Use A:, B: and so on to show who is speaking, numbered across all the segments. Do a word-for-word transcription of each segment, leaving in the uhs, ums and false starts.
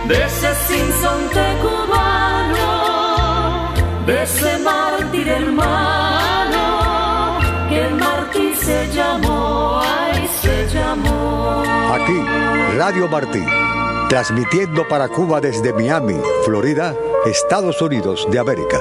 A: de ese sinsonte cubano, de ese mártir hermano, que el mártir se llamó, ay, se llamó.
B: Aquí, Radio Martí, transmitiendo para Cuba desde Miami, Florida, Estados Unidos de América.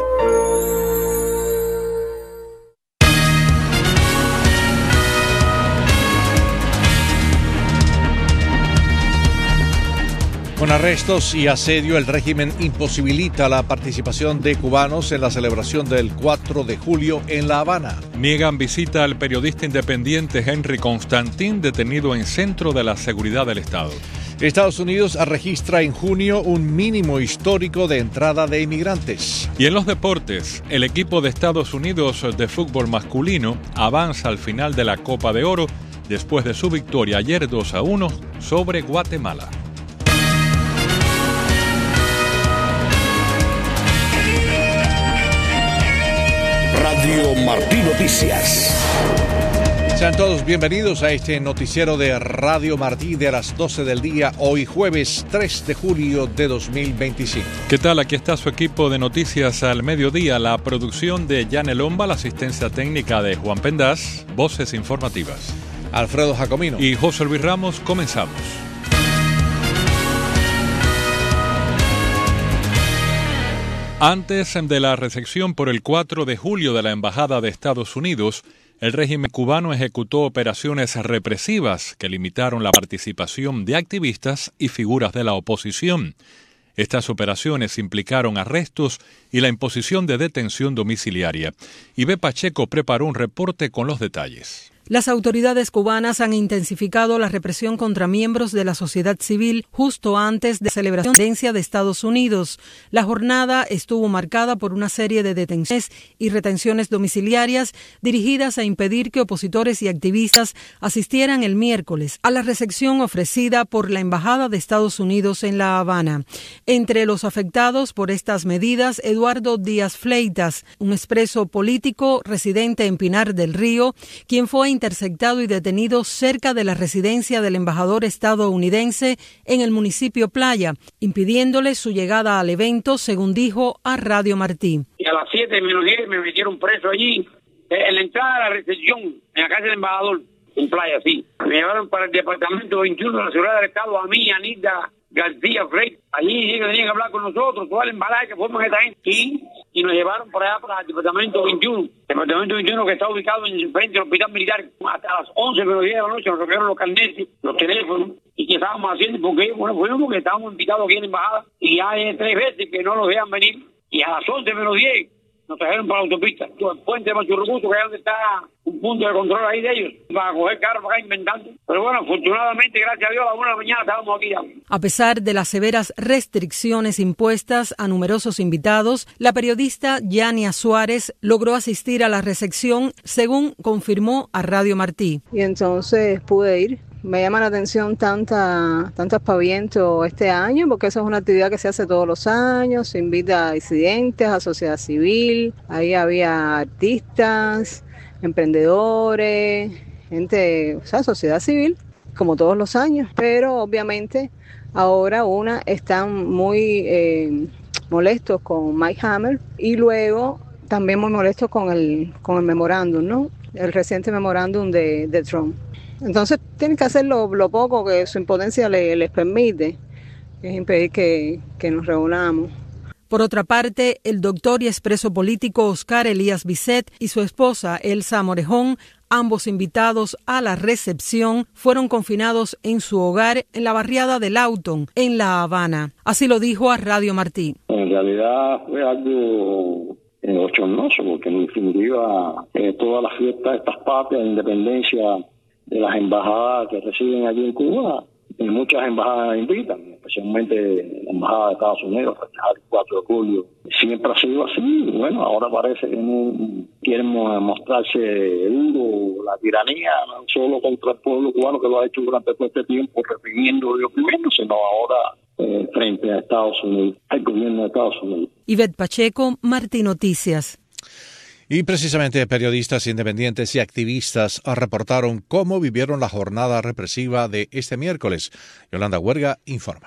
C: Con arrestos y asedio, el régimen imposibilita la participación de cubanos en la celebración del cuatro de julio en La Habana.
D: Niegan visita al periodista independiente Henry Constantin, detenido en Centro de la Seguridad del Estado.
C: Estados Unidos registra en junio un mínimo histórico de entrada de inmigrantes.
D: Y en los deportes, el equipo de Estados Unidos de fútbol masculino avanza al final de la Copa de Oro después de su victoria ayer dos a uno sobre Guatemala.
E: Radio Martí Noticias.
C: Sean todos bienvenidos a este noticiero de Radio Martí de las doce del día, hoy jueves tres de julio de dos mil veinticinco.
D: ¿Qué tal? Aquí está su equipo de noticias al mediodía, la producción de Yane Lomba, la asistencia técnica de Juan Pendaz, voces informativas
C: Alfredo Jacomino
D: y José Luis Ramos. Comenzamos. Antes de la recepción por el cuatro de julio de la Embajada de Estados Unidos, el régimen cubano ejecutó operaciones represivas que limitaron la participación de activistas y figuras de la oposición. Estas operaciones implicaron arrestos y la imposición de detención domiciliaria. Ivette Pacheco preparó un reporte con los detalles.
F: Las autoridades cubanas han intensificado la represión contra miembros de la sociedad civil justo antes de la celebración de la independencia de Estados Unidos. La jornada estuvo marcada por una serie de detenciones y retenciones domiciliarias dirigidas a impedir que opositores y activistas asistieran el miércoles a la recepción ofrecida por la Embajada de Estados Unidos en La Habana. Entre los afectados por estas medidas, Eduardo Díaz Fleitas, un expreso político residente en Pinar del Río, quien fue interceptado y detenido cerca de la residencia del embajador estadounidense en el municipio Playa, impidiéndole su llegada al evento, según dijo a Radio Martí.
G: Y a las siete menos diez me metieron preso allí, en la entrada de la recepción, en la casa del embajador, en Playa, sí. Me llevaron para el departamento veintiuno de la Seguridad del Estado, a mí, Anita García Frey. Allí tenían que hablar con nosotros, todo el embalaje que forman esta gente, sí, y nos llevaron por allá para el departamento veintiuno. Departamento veintiuno que está ubicado en frente del hospital militar. Hasta las once menos diez de la noche nos rompieron los carnetes, los teléfonos, y que estábamos haciendo, porque bueno, fuimos porque estábamos invitados aquí en la embajada, y ya hay tres veces que no nos dejan venir, y a las once menos diez nos trajeron para la autopista, el puente de Machurrucuto, que es donde está un punto de control ahí de ellos, para coger carros para acá inventando. Pero bueno, afortunadamente, gracias a Dios, a la una de la mañana estábamos aquí ya.
F: A pesar de las severas restricciones impuestas a numerosos invitados, la periodista Yania Suárez logró asistir a la recepción, según confirmó a Radio Martí.
H: Y entonces pude ir. Me llama la atención tanta, tanto aspaviento este año, porque eso es una actividad que se hace todos los años, se invita a disidentes, a sociedad civil, ahí había artistas, emprendedores, gente, o sea, sociedad civil, como todos los años, pero obviamente ahora una están muy eh, molestos con Mike Hammer y luego también muy molestos con el, con el memorándum, ¿no? El reciente memorándum de, de Trump. Entonces tienen que hacer lo, lo poco que su impotencia le, les permite, que es impedir que, que nos reunamos.
F: Por otra parte, el doctor y expreso político Oscar Elías Bisset y su esposa Elsa Morejón, ambos invitados a la recepción, fueron confinados en su hogar en la barriada de Lawton, en La Habana. Así lo dijo a Radio Martí.
I: En realidad fue algo eh, bochornoso, porque en definitiva eh, todas las fiestas, estas patrias de independencia de las embajadas que residen allí en Cuba, y muchas embajadas invitan, especialmente la embajada de Estados Unidos, para festejar el cuatro de julio. Siempre ha sido así, bueno, ahora parece que no quieren mostrarse duro la tiranía, no solo contra el pueblo cubano, que lo ha hecho durante todo este tiempo, reprimiendo y oprimiendo, sino ahora eh, frente a Estados Unidos, al gobierno de Estados Unidos.
F: Ivette Pacheco, Martí Noticias.
C: Y precisamente periodistas independientes y activistas reportaron cómo vivieron la jornada represiva de este miércoles. Yolanda Huerga informa.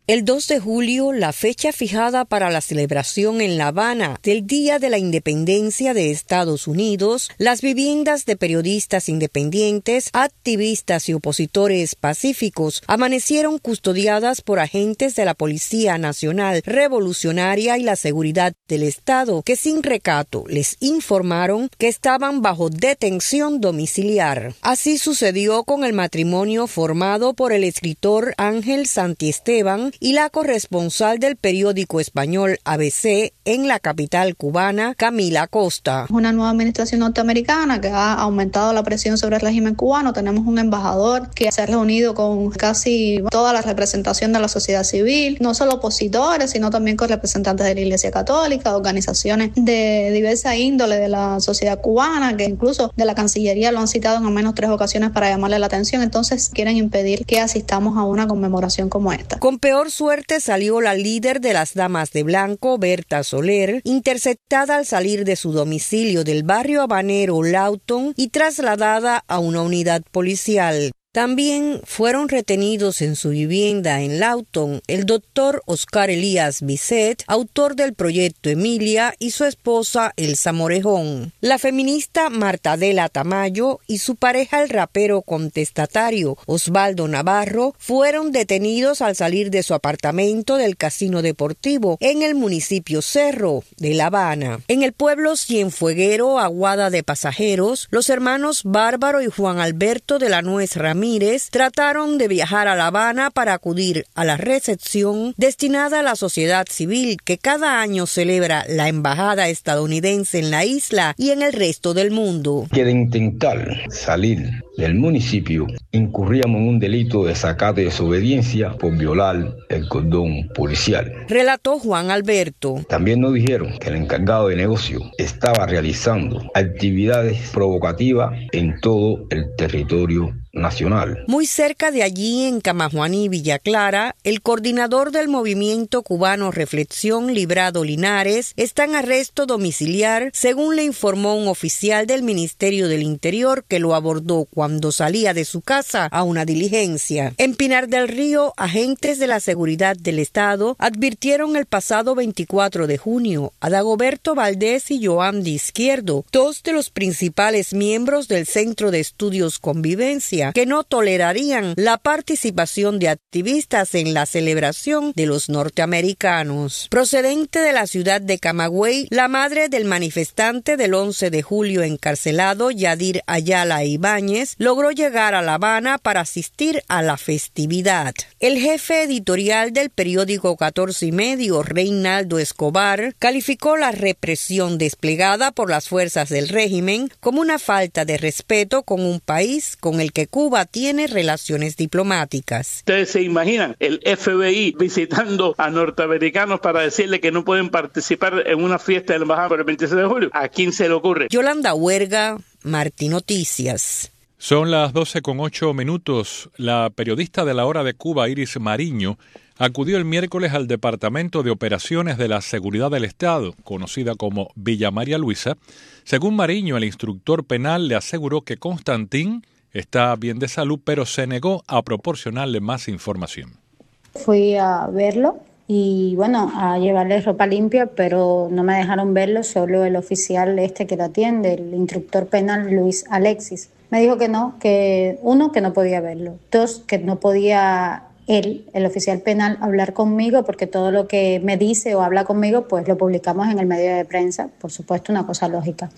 J: El dos de julio, la fecha fijada para la celebración en La Habana del Día de la Independencia de Estados Unidos, las viviendas de periodistas independientes, activistas y opositores pacíficos amanecieron custodiadas por agentes de la Policía Nacional Revolucionaria y la Seguridad del Estado, que sin recato les informaron que estaban bajo detención domiciliar. Así sucedió con el matrimonio formado por el escritor Ángel Santiesteban y la corresponsal del periódico español A B C en la capital cubana, Camila Costa.
K: Una nueva administración norteamericana que ha aumentado la presión sobre el régimen cubano. Tenemos un embajador que se ha reunido con casi toda la representación de la sociedad civil, no solo opositores, sino también con representantes de la Iglesia Católica, organizaciones de diversa índole de la sociedad cubana, que incluso de la Cancillería lo han citado en al menos tres ocasiones para llamarle la atención. Entonces quieren impedir que asistamos a una conmemoración como esta.
J: Con peor suerte salió la líder de las Damas de Blanco, Berta Soler, interceptada al salir de su domicilio del barrio habanero Lawton y trasladada a una unidad policial. También fueron retenidos en su vivienda en Lawton el doctor Oscar Elías Bisset, autor del proyecto Emilia, y su esposa Elsa Morejón. La feminista Marta Adela Tamayo y su pareja el rapero contestatario Osvaldo Navarro fueron detenidos al salir de su apartamento del Casino Deportivo en el municipio Cerro de La Habana. En el pueblo Cienfueguero, Aguada de Pasajeros, los hermanos Bárbaro y Juan Alberto de la Nuez Ramírez trataron de viajar a La Habana para acudir a la recepción destinada a la sociedad civil que cada año celebra la embajada estadounidense en la isla y en el resto del mundo.
L: Que de intentar salir del municipio incurríamos en un delito de desacato y desobediencia por violar el cordón policial,
J: relató Juan Alberto.
L: También nos dijeron que el encargado de negocio estaba realizando actividades provocativas en todo el territorio nacional.
J: Muy cerca de allí, en Camajuaní, Villa Clara, el coordinador del movimiento cubano Reflexión, Librado Linares, está en arresto domiciliar, según le informó un oficial del Ministerio del Interior que lo abordó cuando salía de su casa a una diligencia. En Pinar del Río, agentes de la seguridad del Estado advirtieron el pasado veinticuatro de junio a Dagoberto Valdés y Joan Izquierdo, dos de los principales miembros del Centro de Estudios Convivencia, que no tolerarían la participación de activistas en la celebración de los norteamericanos. Procedente de la ciudad de Camagüey, la madre del manifestante del once de julio encarcelado, Yadir Ayala Ibáñez, logró llegar a La Habana para asistir a la festividad. El jefe editorial del periódico catorce y medio, Reinaldo Escobar, calificó la represión desplegada por las fuerzas del régimen como una falta de respeto con un país con el que Cuba tiene relaciones diplomáticas.
M: Ustedes se imaginan el F B I visitando a norteamericanos para decirle que no pueden participar en una fiesta de la embajada por el veintiséis de julio. ¿A quién se le ocurre?
J: Yolanda Huerga, Martí Noticias.
D: Son las doce con ocho minutos. La periodista de La Hora de Cuba, Iris Mariño, acudió el miércoles al Departamento de Operaciones de la Seguridad del Estado, conocida como Villa María Luisa. Según Mariño, el instructor penal le aseguró que Constantín está bien de salud, pero se negó a proporcionarle más información.
N: Fui a verlo y, bueno, a llevarle ropa limpia, pero no me dejaron verlo, solo el oficial este que lo atiende, el instructor penal Luis Alexis. Me dijo que no, que uno, que no podía verlo, dos, que no podía él, el oficial penal, hablar conmigo, porque todo lo que me dice o habla conmigo, pues lo publicamos en el medio de prensa, por supuesto, una cosa lógica.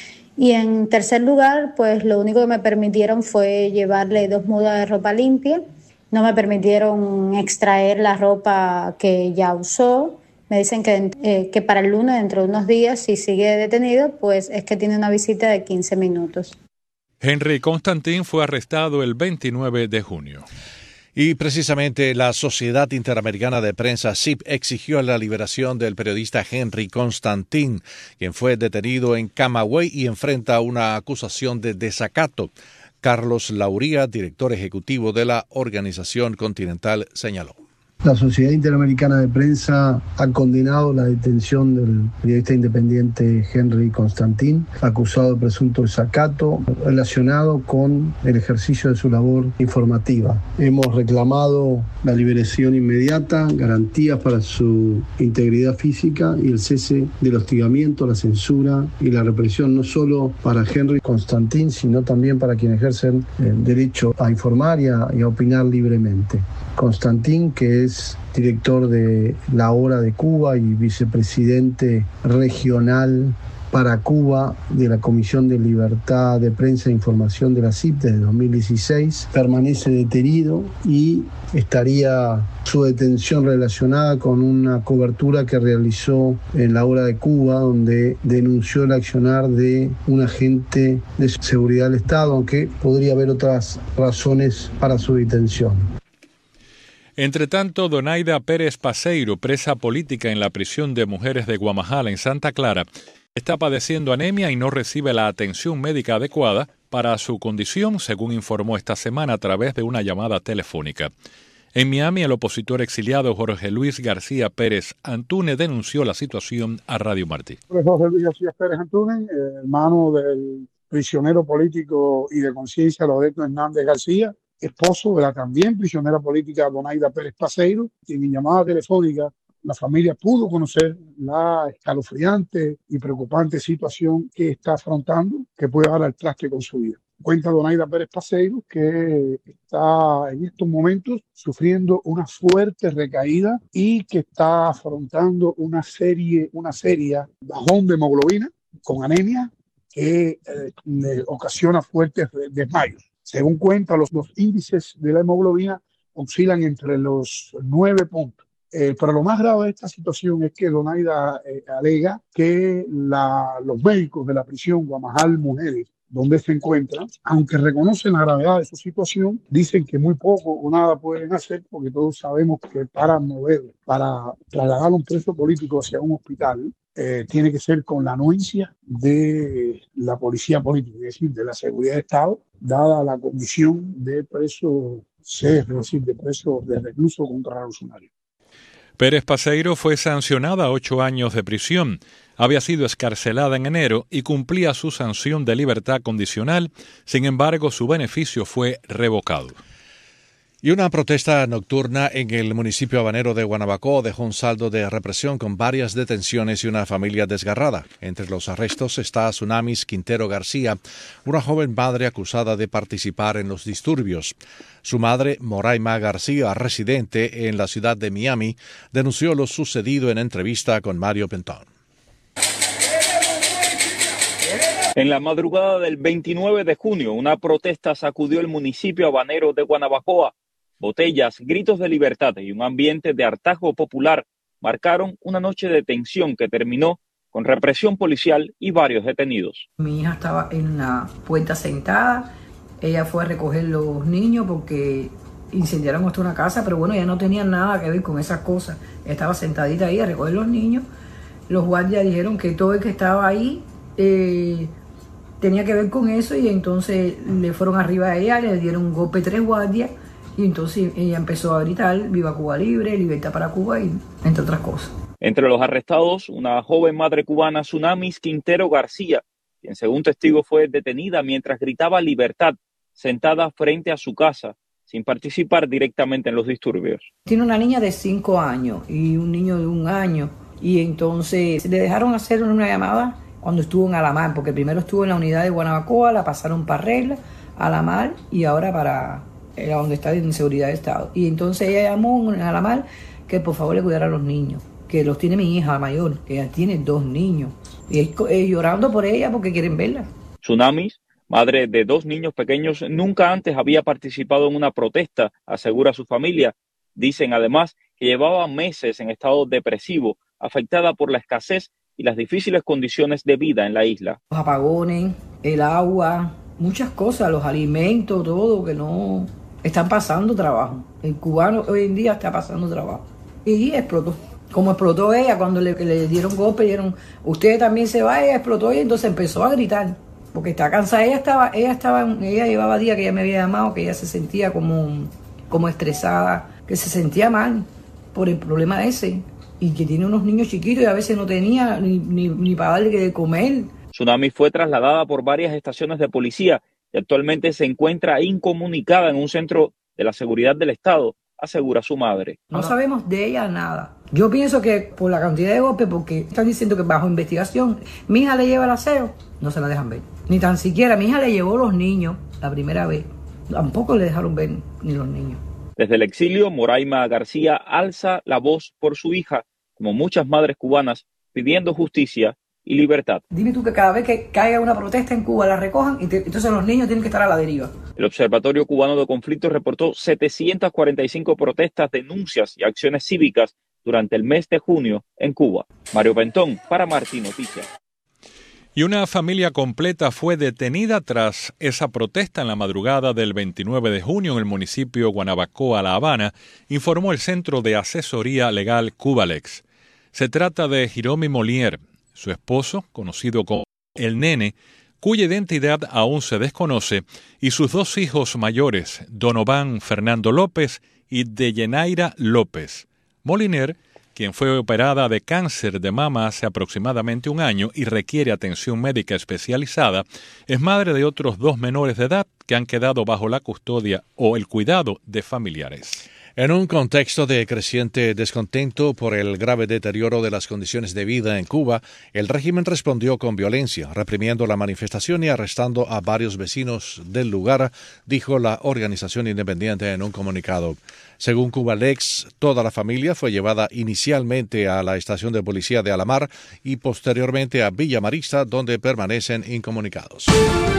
N: Y en tercer lugar, pues lo único que me permitieron fue llevarle dos mudas de ropa limpia. No me permitieron extraer la ropa que ya usó. Me dicen que, eh, que para el lunes, dentro de unos días, si sigue detenido, pues es que tiene una visita de quince minutos.
D: Henry Constantín fue arrestado el veintinueve de junio.
C: Y precisamente la Sociedad Interamericana de Prensa, S I P, exigió la liberación del periodista Henry Constantín, quien fue detenido en Camagüey y enfrenta una acusación de desacato. Carlos Lauría, director ejecutivo de la organización continental, señaló.
O: La Sociedad Interamericana de Prensa ha condenado la detención del periodista independiente Henry Constantin, acusado de presunto desacato relacionado con el ejercicio de su labor informativa. Hemos reclamado la liberación inmediata, garantías para su integridad física y el cese del hostigamiento, la censura y la represión, no solo para Henry Constantin, sino también para quienes ejercen el derecho a informar y a, y a opinar libremente. Constantin, que es director de La Hora de Cuba y vicepresidente regional para Cuba de la Comisión de Libertad de Prensa e Información de la C I P desde dos mil dieciséis, permanece detenido y estaría su detención relacionada con una cobertura que realizó en La Hora de Cuba, donde denunció el accionar de un agente de seguridad del Estado, aunque podría haber otras razones para su detención.
D: Entre tanto, Donaida Pérez Paseiro, presa política en la prisión de mujeres de Guamajala, en Santa Clara, está padeciendo anemia y no recibe la atención médica adecuada para su condición, según informó esta semana a través de una llamada telefónica. En Miami, el opositor exiliado Jorge Luis García Pérez Antúnez denunció la situación a Radio Martí.
P: Jorge Luis García Pérez Antúnez, hermano del prisionero político y de conciencia Loreto Hernández García, esposo de la también prisionera política Donaida Pérez Paseiro, y en mi llamada telefónica la familia pudo conocer la escalofriante y preocupante situación que está afrontando, que puede dar al traste con su vida. Cuenta Donaida Pérez Paseiro que está en estos momentos sufriendo una fuerte recaída y que está afrontando una serie, una seria bajón de hemoglobina con anemia que eh, le ocasiona fuertes desmayos. Según cuenta, los, los índices de la hemoglobina oscilan entre los nueve puntos. Eh, pero lo más grave de esta situación es que Donaida eh, alega que la, los médicos de la prisión Guamajal Mujeres, donde se encuentra, aunque reconocen la gravedad de su situación, dicen que muy poco o nada pueden hacer, porque todos sabemos que para mover, para trasladar a un preso político hacia un hospital, eh, tiene que ser con la anuencia de la policía política, es decir, de la seguridad de Estado, dada la condición de preso C, es decir, de preso de recluso contrarrevolucionario.
D: Pérez Paseiro fue sancionada a ocho años de prisión. Había sido excarcelada en enero y cumplía su sanción de libertad condicional. Sin embargo, su beneficio fue revocado.
C: Y una protesta nocturna en el municipio habanero de Guanabacoa dejó un saldo de represión con varias detenciones y una familia desgarrada. Entre los arrestos está Tsunamis Quintero García, una joven madre acusada de participar en los disturbios. Su madre, Moraima García, residente en la ciudad de Miami, denunció lo sucedido en entrevista con Mario Pentón.
Q: En la madrugada del veintinueve de junio, una protesta sacudió el municipio habanero de Guanabacoa. Botellas, gritos de libertad y un ambiente de hartazgo popular marcaron una noche de tensión que terminó con represión policial y varios detenidos.
R: Mi hija estaba en la puerta sentada, ella fue a recoger los niños porque incendiaron hasta una casa, pero bueno, ella no tenía nada que ver con esas cosas. Ella estaba sentadita ahí a recoger los niños. Los guardias dijeron que todo el que estaba ahí eh, tenía que ver con eso y entonces le fueron arriba a ella, le dieron un golpe tres guardias. Y entonces ella empezó a gritar, viva Cuba libre, libertad para Cuba y entre otras cosas.
Q: Entre los arrestados, una joven madre cubana, Tsunamis Quintero García, quien según testigos fue detenida mientras gritaba libertad, sentada frente a su casa, sin participar directamente en los disturbios.
R: Tiene una niña de cinco años y un niño de un año. Y entonces le dejaron hacer una llamada cuando estuvo en Alamar, porque primero estuvo en la unidad de Guanabacoa, la pasaron para Regla, Alamar y ahora para... era donde está en seguridad de Estado. Y entonces ella llamó a la mal que por favor le cuidara a los niños, que los tiene mi hija mayor, que ella tiene dos niños. Y es, es llorando por ella porque quieren verla.
Q: Tsunamis, madre de dos niños pequeños, nunca antes había participado en una protesta, asegura su familia. Dicen además que llevaba meses en estado depresivo, afectada por la escasez y las difíciles condiciones de vida en la isla.
R: Los apagones, el agua, muchas cosas, los alimentos, todo, que no... están pasando trabajo. El cubano hoy en día está pasando trabajo. Y explotó. Como explotó ella cuando le, le dieron golpe, dieron, usted también se va, ella explotó y entonces empezó a gritar. Porque está cansada. Ella estaba, ella estaba, ella llevaba días que ella me había llamado, que ella se sentía como, como estresada, que se sentía mal. por el problema ese, y que tiene unos niños chiquitos y a veces no tenía ni, ni, ni para darle de comer.
Q: Tsunami fue trasladada por varias estaciones de policía y actualmente se encuentra incomunicada en un centro de la seguridad del Estado, asegura su madre.
R: No sabemos de ella nada. Yo pienso que por la cantidad de golpes, porque están diciendo que bajo investigación, mi hija le lleva el aseo, no se la dejan ver. Ni tan siquiera, mi hija le llevó los niños la primera vez, tampoco le dejaron ver ni los niños.
Q: Desde el exilio, Moraima García alza la voz por su hija, como muchas madres cubanas, pidiendo justicia y libertad.
R: Dime tú que cada vez que caiga una protesta en Cuba la recojan y te, entonces los niños tienen que estar a la deriva.
Q: El Observatorio Cubano de Conflictos reportó setecientas cuarenta y cinco protestas, denuncias y acciones cívicas durante el mes de junio en Cuba. Mario Pentón para Martín Noticias.
D: Y una familia completa fue detenida tras esa protesta en la madrugada del veintinueve de junio en el municipio Guanabacoa, La Habana, informó el Centro de Asesoría Legal Cubalex. Se trata de Hiromi Molière, su esposo, conocido como El Nene, cuya identidad aún se desconoce, y sus dos hijos mayores, Donovan Fernando López y Deyenaira López. Molière, quien fue operada de cáncer de mama hace aproximadamente un año y requiere atención médica especializada, es madre de otros dos menores de edad que han quedado bajo la custodia o el cuidado de familiares.
C: En un contexto de creciente descontento por el grave deterioro de las condiciones de vida en Cuba, el régimen respondió con violencia, reprimiendo la manifestación y arrestando a varios vecinos del lugar, dijo la organización independiente en un comunicado. Según Cubalex, toda la familia fue llevada inicialmente a la estación de policía de Alamar y posteriormente a Villa Marista, donde permanecen incomunicados.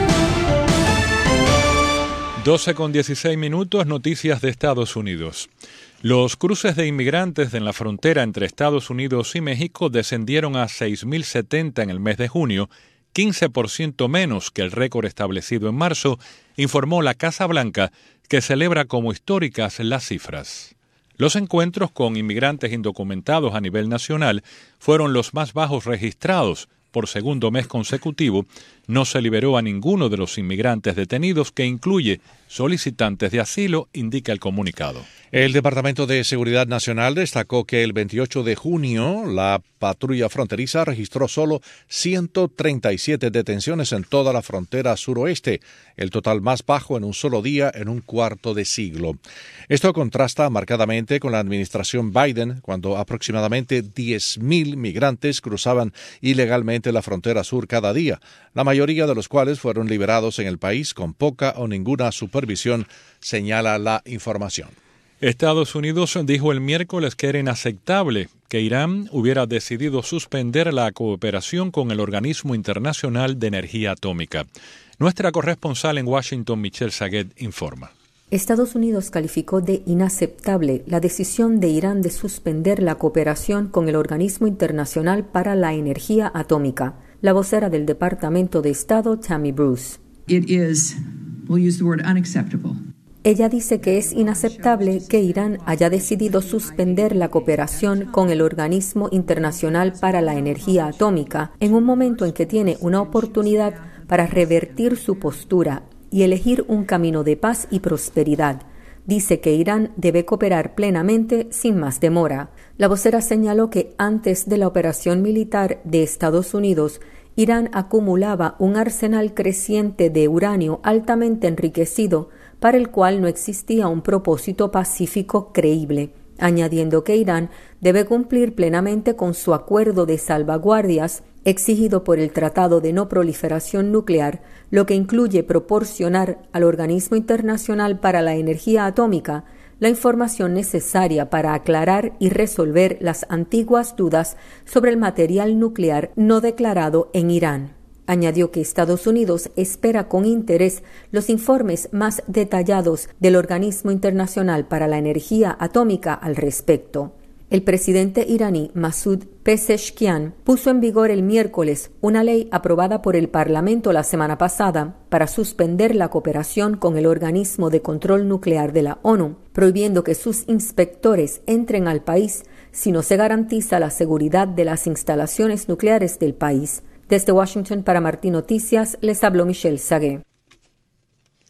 D: doce con dieciséis minutos, noticias de Estados Unidos. Los cruces de inmigrantes en la frontera entre Estados Unidos y México descendieron a seis mil setenta en el mes de junio, quince por ciento menos que el récord establecido en marzo, informó la Casa Blanca, que celebra como históricas las cifras. Los encuentros con inmigrantes indocumentados a nivel nacional fueron los más bajos registrados. Por segundo mes consecutivo, no se liberó a ninguno de los inmigrantes detenidos, que incluye solicitantes de asilo, indica el comunicado.
C: El Departamento de Seguridad Nacional destacó que el veintiocho de junio la patrulla fronteriza registró solo ciento treinta y siete detenciones en toda la frontera suroeste, el total más bajo en un solo día en un cuarto de siglo. Esto contrasta marcadamente con la administración Biden, cuando aproximadamente diez mil migrantes cruzaban ilegalmente la frontera sur cada día, la mayoría de los cuales fueron liberados en el país con poca o ninguna supervisión, señala la información.
D: Estados Unidos dijo el miércoles que era inaceptable que Irán hubiera decidido suspender la cooperación con el Organismo Internacional de Energía Atómica. Nuestra corresponsal en Washington, Michelle Saguet, informa.
S: Estados Unidos calificó de inaceptable la decisión de Irán de suspender la cooperación con el Organismo Internacional para la Energía Atómica. La vocera del Departamento de Estado, Tammy Bruce.
T: It is, we'll use the word unacceptable.
S: Ella dice que es inaceptable que Irán haya decidido suspender la cooperación con el Organismo Internacional para la Energía Atómica en un momento en que tiene una oportunidad para revertir su postura y elegir un camino de paz y prosperidad. Dice que Irán debe cooperar plenamente sin más demora. La vocera señaló que antes de la operación militar de Estados Unidos, Irán acumulaba un arsenal creciente de uranio altamente enriquecido para el cual no existía un propósito pacífico creíble, añadiendo que Irán debe cumplir plenamente con su acuerdo de salvaguardias exigido por el Tratado de No Proliferación Nuclear, lo que incluye proporcionar al Organismo Internacional para la Energía Atómica la información necesaria para aclarar y resolver las antiguas dudas sobre el material nuclear no declarado en Irán. Añadió que Estados Unidos espera con interés los informes más detallados del Organismo Internacional para la Energía Atómica al respecto. El presidente iraní Masoud Pezeshkian puso en vigor el miércoles una ley aprobada por el Parlamento la semana pasada para suspender la cooperación con el Organismo de Control Nuclear de la ONU, prohibiendo que sus inspectores entren al país si no se garantiza la seguridad de las instalaciones nucleares del país. Desde Washington para Martín Noticias les habló Michelle Saguet.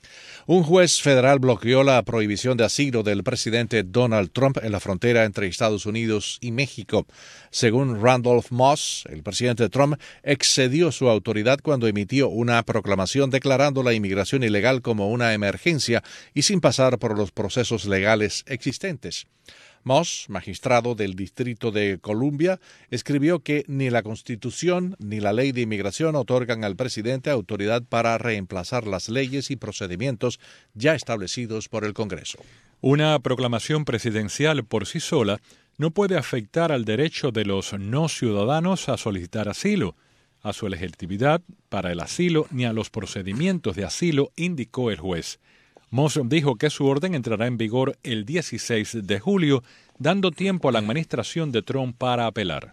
C: Un juez federal bloqueó la prohibición de asilo del presidente Donald Trump en la frontera entre Estados Unidos y México. Según Randolph Moss, el presidente Trump excedió su autoridad cuando emitió una proclamación declarando la inmigración ilegal como una emergencia y sin pasar por los procesos legales existentes. Moss, magistrado del Distrito de Columbia, escribió que ni la Constitución ni la Ley de Inmigración otorgan al presidente autoridad para reemplazar las leyes y procedimientos ya establecidos por el Congreso.
D: Una proclamación presidencial por sí sola no puede afectar al derecho de los no ciudadanos a solicitar asilo, a su legitimidad para el asilo ni a los procedimientos de asilo, indicó el juez. Moss dijo que su orden entrará en vigor el dieciséis de julio, dando tiempo a la administración de Trump para apelar.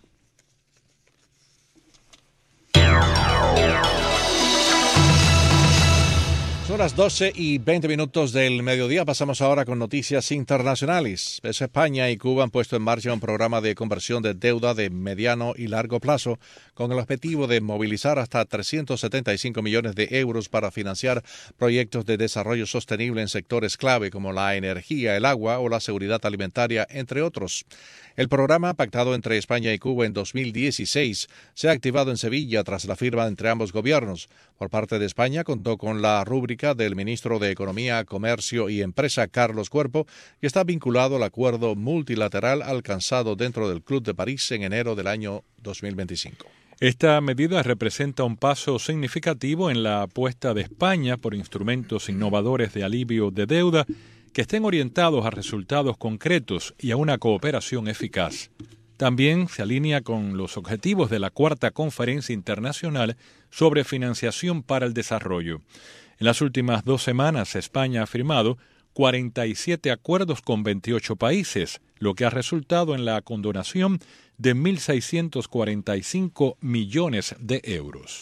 C: Son las doce y veinte minutos del mediodía. Pasamos ahora con noticias internacionales. España y Cuba han puesto en marcha un programa de conversión de deuda de mediano y largo plazo con el objetivo de movilizar hasta trescientos setenta y cinco millones de euros para financiar proyectos de desarrollo sostenible en sectores clave como la energía, el agua o la seguridad alimentaria, entre otros. El programa, pactado entre España y Cuba en dos mil dieciséis, se ha activado en Sevilla tras la firma entre ambos gobiernos. Por parte de España, contó con la rúbrica del ministro de Economía, Comercio y Empresa, Carlos Cuerpo, que está vinculado al acuerdo multilateral alcanzado dentro del Club de París en enero del año dos mil veinticinco.
D: Esta medida representa un paso significativo en la apuesta de España por instrumentos innovadores de alivio de deuda que estén orientados a resultados concretos y a una cooperación eficaz. También se alinea con los objetivos de la Cuarta Conferencia Internacional sobre Financiación para el Desarrollo. En las últimas dos semanas, España ha firmado cuarenta y siete acuerdos con veintiocho países, lo que ha resultado en la condonación de mil seiscientos cuarenta y cinco millones de euros.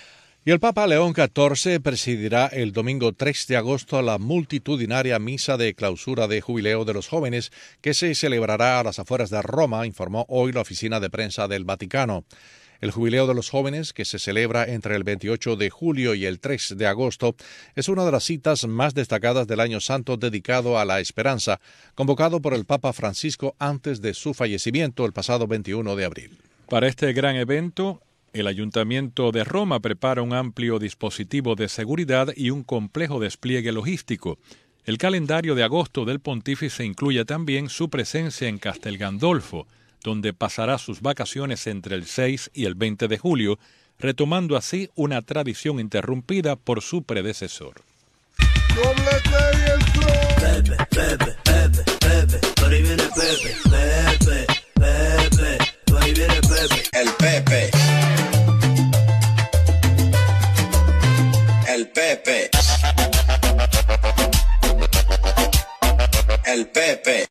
C: Y el Papa León catorce presidirá el domingo tres de agosto la multitudinaria misa de clausura de jubileo de los jóvenes que se celebrará a las afueras de Roma, informó hoy la oficina de prensa del Vaticano. El jubileo de los jóvenes, que se celebra entre el veintiocho de julio y el tres de agosto, es una de las citas más destacadas del Año Santo dedicado a la esperanza, convocado por el Papa Francisco antes de su fallecimiento el pasado veintiuno de abril.
D: Para este gran evento, el Ayuntamiento de Roma prepara un amplio dispositivo de seguridad y un complejo despliegue logístico. El calendario de agosto del pontífice incluye también su presencia en Castel Gandolfo, donde pasará sus vacaciones entre el seis y el veinte de julio, retomando así una tradición interrumpida por su predecesor.
A: Pepe, Pepe, Pepe, Pepe, por ahí viene Pepe, Pepe, Pepe, por ahí viene Pepe.
U: El Pepe. El Pepe. El Pepe.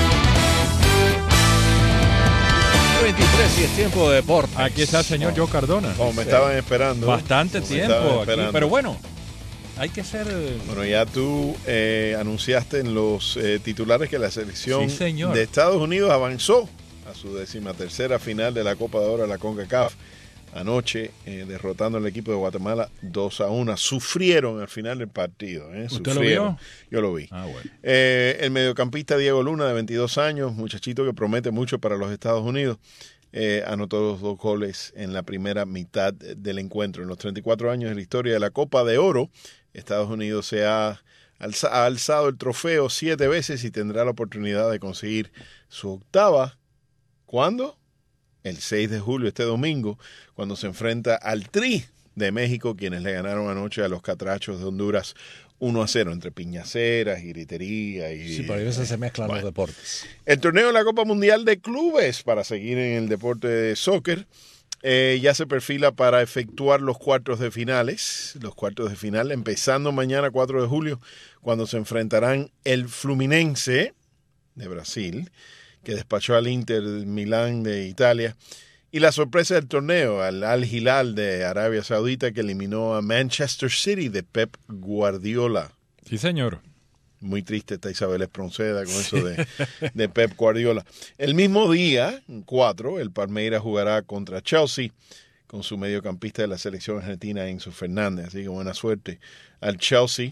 C: veintitrés y es tiempo de deportes.
D: Aquí está el señor Joe Cardona.
V: Como me estaban esperando.
D: Bastante
V: Como
D: tiempo aquí, pero bueno, hay que ser...
V: Bueno, ya tú eh, anunciaste en los eh, titulares que la selección
D: sí,
V: de Estados Unidos avanzó a su decimatercera final de la Copa de Oro de la CONCACAF anoche, eh, derrotando al equipo de Guatemala dos a uno. Sufrieron al final del partido. Eh,
D: ¿Usted
V: sufrieron.
D: lo vio?
V: Yo lo vi.
D: Ah, bueno.
V: Eh, el mediocampista Diego Luna, de veintidós años, muchachito que promete mucho para los Estados Unidos, eh, anotó los dos goles en la primera mitad del encuentro. En los treinta y cuatro años de la historia de la Copa de Oro, Estados Unidos se ha, alza, ha alzado el trofeo siete veces y tendrá la oportunidad de conseguir su octava. ¿Cuándo? El seis de julio, este domingo, cuando se enfrenta al Tri de México, quienes le ganaron anoche a los Catrachos de Honduras uno a cero, entre piñaceras y gritería. Y,
C: sí, pero a veces se mezclan
V: bueno.
C: los deportes.
V: El torneo de la Copa Mundial de Clubes, para seguir en el deporte de soccer, eh, ya se perfila para efectuar los cuartos de finales, los cuartos de final, empezando mañana cuatro de julio, cuando se enfrentarán el Fluminense de Brasil, que despachó al Inter Milán de Italia, y la sorpresa del torneo, al Al Hilal de Arabia Saudita, que eliminó a Manchester City de Pep Guardiola.
D: Sí, señor.
V: Muy triste está Isabel Espronceda con eso de, de Pep Guardiola. El mismo día, cuatro, el Palmeiras jugará contra Chelsea con su mediocampista de la selección argentina, Enzo Fernández. Así que buena suerte al Chelsea.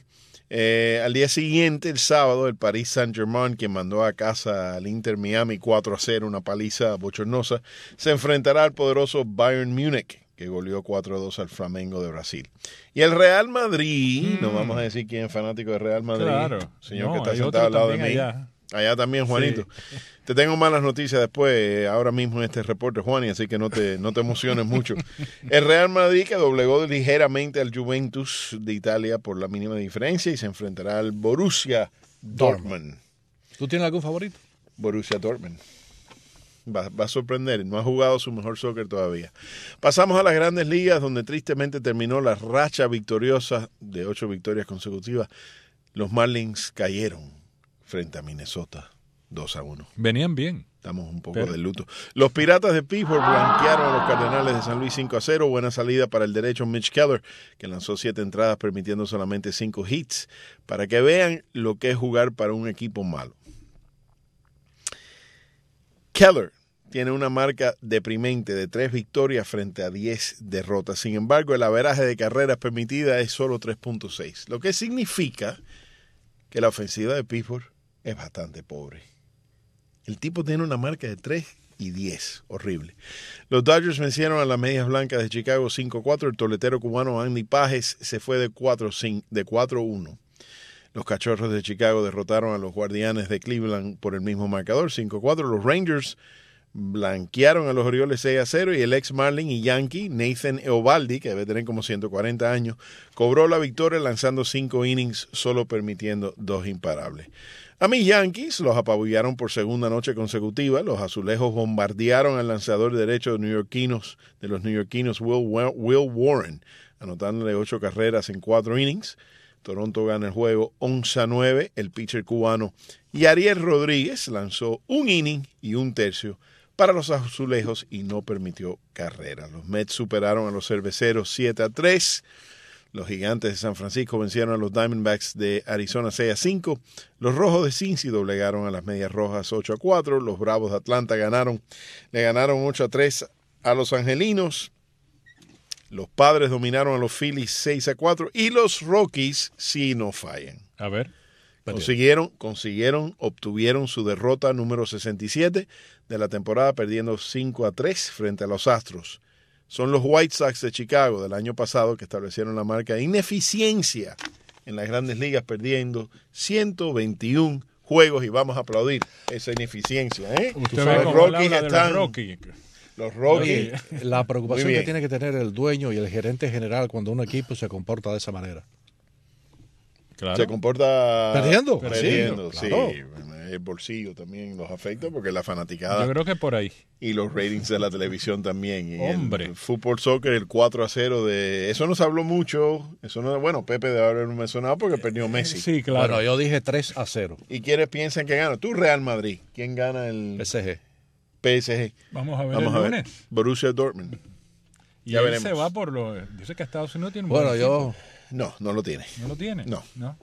V: Eh, al día siguiente, el sábado, el Paris Saint-Germain, quien mandó a casa al Inter Miami cuatro a cero, una paliza bochornosa, se enfrentará al poderoso Bayern Múnich, que goleó cuatro a dos al Flamengo de Brasil. Y el Real Madrid, mm. no vamos a decir quién es fanático del Real Madrid,
D: claro.
V: señor
D: No,
V: que está
D: hay
V: sentado al lado de mí.
D: Allá.
V: Allá también, Juanito. Sí. Te tengo malas noticias después, eh, ahora mismo en este reporte, Juan, y así que no te, no te emociones mucho. El Real Madrid, que doblegó ligeramente al Juventus de Italia por la mínima diferencia, y se enfrentará al Borussia Dortmund.
C: ¿Tú tienes algún favorito?
V: Borussia Dortmund. Va, va a sorprender, no ha jugado su mejor soccer todavía. Pasamos a las Grandes Ligas, donde tristemente terminó la racha victoriosa de ocho victorias consecutivas. Los Marlins cayeron frente a Minnesota dos a uno.
D: Venían bien.
V: Estamos un poco
D: Pero...
V: de luto. Los Piratas de Pittsburgh blanquearon a los Cardenales de San Luis cinco a cero. Buena salida para el derecho Mitch Keller, que lanzó siete entradas permitiendo solamente cinco hits, para que vean lo que es jugar para un equipo malo. Keller tiene una marca deprimente de tres victorias frente a diez derrotas. Sin embargo, el averaje de carreras permitidas es solo tres punto seis, lo que significa que la ofensiva de Pittsburgh es bastante pobre. El tipo tiene una marca de tres y diez, horrible. Los Dodgers vencieron a las Medias Blancas de Chicago cinco a cuatro. El toletero cubano Andy Pages se fue de cuatro a uno. Los Cachorros de Chicago derrotaron a los Guardianes de Cleveland por el mismo marcador, cinco a cuatro. Los Rangers blanquearon a los Orioles seis a cero y el ex Marlin y Yankee Nathan Eovaldi, que debe tener como ciento cuarenta años, cobró la victoria lanzando cinco innings, solo permitiendo dos imparables. A mis Yankees los apabullaron por segunda noche consecutiva. Los azulejos bombardearon al lanzador derecho de, neoyorquinos, de los neoyorquinos Will, Will Warren, anotándole ocho carreras en cuatro innings. Toronto gana el juego once a nueve. El pitcher cubano Yariel Rodríguez lanzó un inning y un tercio para los azulejos y no permitió carrera. Los Mets superaron a los cerveceros siete a tres. Los Gigantes de San Francisco vencieron a los Diamondbacks de Arizona seis a cinco. Los Rojos de Cincy doblegaron a las Medias Rojas ocho a cuatro. Los Bravos de Atlanta ganaron, le ganaron ocho a tres a los Angelinos. Los Padres dominaron a los Phillies seis a cuatro. Y los Rockies sí no fallan.
D: A ver.
V: Consiguieron, consiguieron, obtuvieron su derrota número sesenta y siete de la temporada, perdiendo cinco a tres frente a los Astros. Son los White Sox de Chicago del año pasado que establecieron la marca de ineficiencia en las Grandes Ligas, perdiendo ciento veintiún juegos, y vamos a aplaudir esa ineficiencia. ¿eh?
D: Usted ve
V: los
D: Rockies
V: están...
D: Los Rockies.
V: Los Rockies.
C: Oye, la preocupación que tiene que tener el dueño y el gerente general cuando un equipo se comporta de esa manera.
V: Claro. Se comporta
C: perdiendo,
V: perdiendo, sí,
C: claro.
V: sí. El bolsillo también los afecta porque la fanaticada.
D: Yo creo que por ahí.
V: Y los ratings de la televisión también. Y
D: Hombre.
V: El fútbol soccer, el cuatro a cero de eso no se habló mucho. Eso no, bueno, Pepe debe haber mencionado porque perdió Messi.
D: Sí, claro.
C: Bueno, yo dije tres a cero.
V: ¿Y quiénes piensan que gana? Tú, Real Madrid. ¿Quién gana el
C: P S G?
V: P S G.
D: Vamos a ver
V: Vamos
D: el
V: a
D: lunes.
V: ver. Borussia Dortmund.
D: Y
V: ya
D: él
V: veremos.
D: se va por lo. Dice que Estados Unidos tiene un
V: Bueno,
D: buen
V: yo.
D: equipo.
V: No, no lo tiene.
D: ¿No lo tiene?
V: No.
D: No.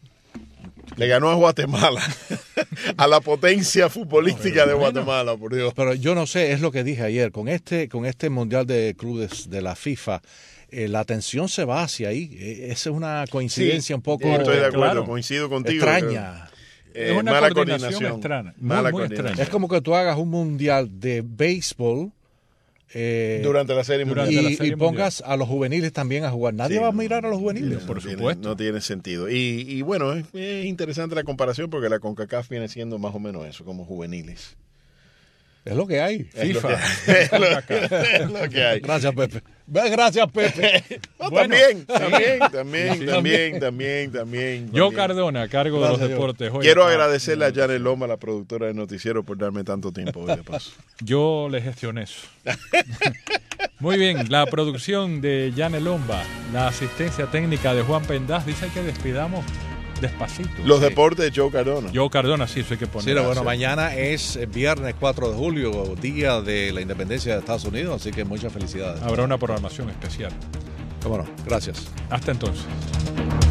V: Le ganó a Guatemala, a la potencia futbolística de Guatemala, por Dios.
C: Pero yo no sé, es lo que dije ayer, con este, con este Mundial de Clubes de la FIFA, eh, la atención se va hacia ahí. Eh, esa es una coincidencia
V: Sí,
C: un poco
V: estoy de acuerdo,
C: claro,
V: coincido contigo.
C: extraña.
V: Eh,
D: es una
V: mala
D: coordinación,
V: coordinación
D: extraña. Muy,
V: mala
D: muy
V: coordinación.
D: extraña.
C: Es como que tú hagas un Mundial de béisbol eh,
V: Durante la serie
C: durante
V: mundial.
C: y,
V: la serie
C: y pongas mundial. a los juveniles también a jugar. Nadie
V: Sí,
C: va a mirar a los juveniles.
V: No,
C: por
V: no tiene,
C: supuesto.
V: no tiene sentido. Y, y bueno, es, es interesante la comparación porque la CONCACAF viene siendo más o menos eso, como juveniles.
C: Es lo que hay.
V: Es
C: FIFA.
V: Lo que, es, lo, es lo que hay.
C: Gracias, Pepe. Gracias, Pepe.
V: No,
D: Bueno,
V: también,
D: sí.
V: también, también,
D: Sí.
V: también, también, también.
D: Yo
V: también.
D: Cardona, a cargo
V: Gracias,
D: de los
V: Dios.
D: deportes. Hoy
V: Quiero
D: acá.
V: agradecerle a Janet Loma, la productora del noticiero, por darme tanto tiempo hoy de paso.
D: Yo le gestioné eso. Muy bien, la producción de Yane Lomba, la asistencia técnica de Juan Pendaz, dice que despidamos despacito.
V: Los
D: Sí.
V: deportes, Joe Cardona.
D: Joe Cardona, sí, eso hay que poner.
C: Sí, bueno, mañana es viernes cuatro de julio, día de la independencia de Estados Unidos, así que muchas felicidades.
D: Habrá una programación especial.
C: Cómo no, gracias.
D: Hasta entonces.